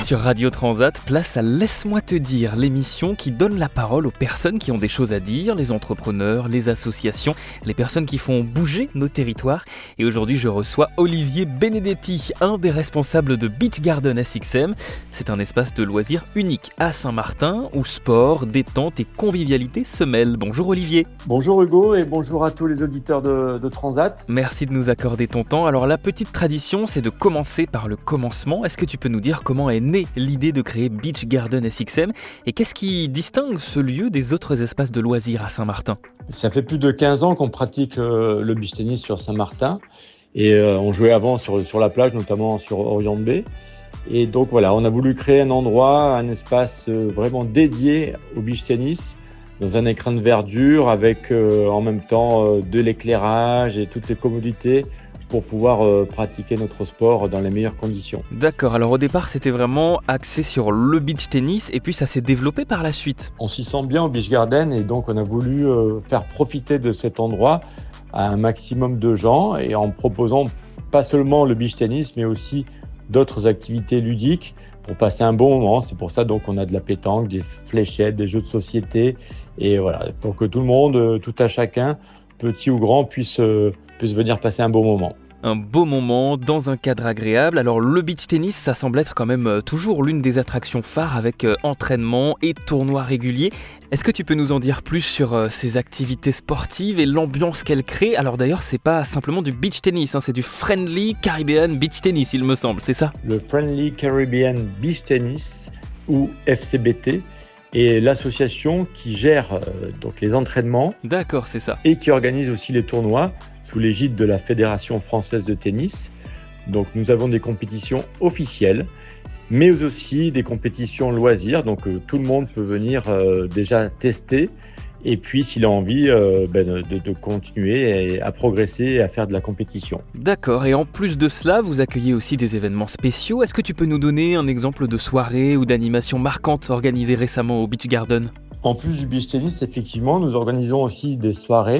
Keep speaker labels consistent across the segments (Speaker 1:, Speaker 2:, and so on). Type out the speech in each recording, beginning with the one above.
Speaker 1: sur Radio Transat, place à Laisse-moi te dire, l'émission qui donne la parole aux personnes qui ont des choses à dire, les entrepreneurs, les associations, les personnes qui font bouger nos territoires. Et aujourd'hui, je reçois Olivier Benedetti, un des responsables de Beach Garden SXM. C'est un espace de loisirs unique à Saint-Martin où sport, détente et convivialité se mêlent. Bonjour Olivier.
Speaker 2: Bonjour Hugo et bonjour à tous les auditeurs de Transat.
Speaker 1: Merci de nous accorder ton temps. Alors la petite tradition, c'est de commencer par le commencement. Est-ce que tu peux nous dire comment est née l'idée de créer Beach Garden SXM et qu'est-ce qui distingue ce lieu des autres espaces de loisirs à Saint-Martin ?
Speaker 2: Ça fait plus de 15 ans qu'on pratique le beach tennis sur Saint-Martin et on jouait avant sur la plage, notamment sur Orion Bay. Et donc voilà, on a voulu créer un endroit, un espace vraiment dédié au beach tennis dans un écran de verdure avec en même temps de l'éclairage et toutes les commodités pour pouvoir pratiquer notre sport dans les meilleures conditions.
Speaker 1: D'accord, alors au départ c'était vraiment axé sur le beach tennis et puis ça s'est développé par la suite.
Speaker 2: On s'y sent bien au Beach Garden et donc on a voulu faire profiter de cet endroit à un maximum de gens et en proposant pas seulement le beach tennis mais aussi d'autres activités ludiques pour passer un bon moment. C'est pour ça donc on a de la pétanque, des fléchettes, des jeux de société et voilà, pour que tout le monde, tout à chacun, petit ou grand, puisse venir passer un bon moment.
Speaker 1: Un beau moment dans un cadre agréable. Alors le beach tennis, ça semble être quand même toujours l'une des attractions phares avec entraînement et tournois réguliers. Est-ce que tu peux nous en dire plus sur ces activités sportives et l'ambiance qu'elles créent ? Alors d'ailleurs, c'est pas simplement du beach tennis, c'est du Friendly Caribbean Beach Tennis, il me semble, c'est ça ?
Speaker 2: Le Friendly Caribbean Beach Tennis, ou FCBT, est l'association qui gère donc les entraînements.
Speaker 1: D'accord, c'est ça.
Speaker 2: Et qui organise aussi les tournois sous l'égide de la Fédération française de tennis. Donc nous avons des compétitions officielles, mais aussi des compétitions loisirs. Donc tout le monde peut venir déjà tester et puis s'il a envie de continuer à progresser et à faire de la compétition.
Speaker 1: D'accord, et en plus de cela, vous accueillez aussi des événements spéciaux. Est-ce que tu peux nous donner un exemple de soirée ou d'animation marquante organisée récemment au Beach Garden ?
Speaker 2: En plus du beach tennis, effectivement, nous organisons aussi des soirées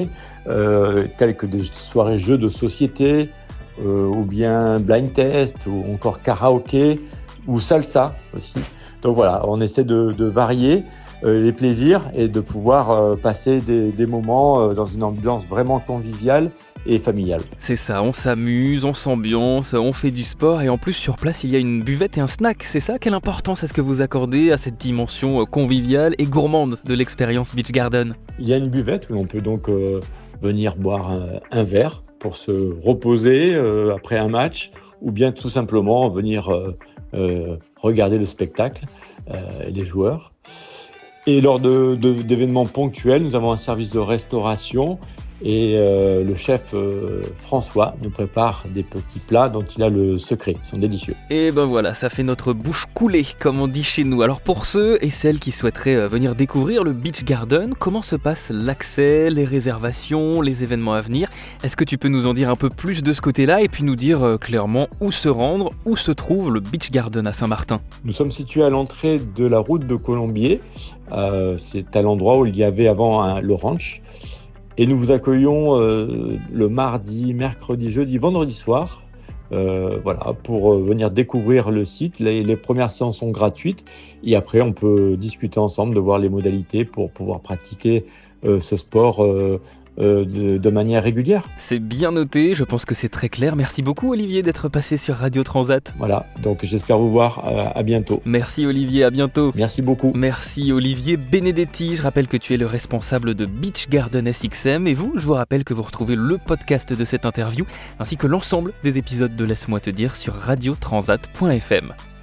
Speaker 2: telles que des soirées jeux de société ou bien blind test ou encore karaoké ou salsa aussi. Donc voilà, on essaie de varier les plaisirs et de pouvoir passer des moments dans une ambiance vraiment conviviale et familiale.
Speaker 1: C'est ça, on s'amuse, on s'ambiance, on fait du sport et en plus sur place il y a une buvette et un snack, c'est ça ? Quelle importance est-ce que vous accordez à cette dimension conviviale et gourmande de l'expérience Beach Garden ?
Speaker 2: Il y a une buvette où on peut donc venir boire un verre pour se reposer après un match ou bien tout simplement venir regarder le spectacle et les joueurs. Et lors d'événements ponctuels, nous avons un service de restauration et le chef François nous prépare des petits plats dont il a le secret, ils sont délicieux.
Speaker 1: Et ben voilà, ça fait notre bouche coulée comme on dit chez nous. Alors pour ceux et celles qui souhaiteraient venir découvrir le Beach Garden, comment se passe l'accès, les réservations, les événements à venir ? Est-ce que tu peux nous en dire un peu plus de ce côté-là et puis nous dire clairement où se rendre, où se trouve le Beach Garden à Saint-Martin ?
Speaker 2: Nous sommes situés à l'entrée de la route de Colombier, c'est à l'endroit où il y avait avant le ranch. Et nous vous accueillons le mardi, mercredi, jeudi, vendredi soir pour venir découvrir le site. Les premières séances sont gratuites et après on peut discuter ensemble de voir les modalités pour pouvoir pratiquer ce sport de manière régulière.
Speaker 1: C'est bien noté, je pense que c'est très clair. Merci beaucoup Olivier d'être passé sur Radio Transat.
Speaker 2: Voilà, donc j'espère vous voir à bientôt.
Speaker 1: Merci Olivier, à bientôt.
Speaker 2: Merci beaucoup.
Speaker 1: Merci Olivier Benedetti, je rappelle que tu es le responsable de Beach Garden SXM et vous, je vous rappelle que vous retrouvez le podcast de cette interview ainsi que l'ensemble des épisodes de Laisse-moi te dire sur radiotransat.fm.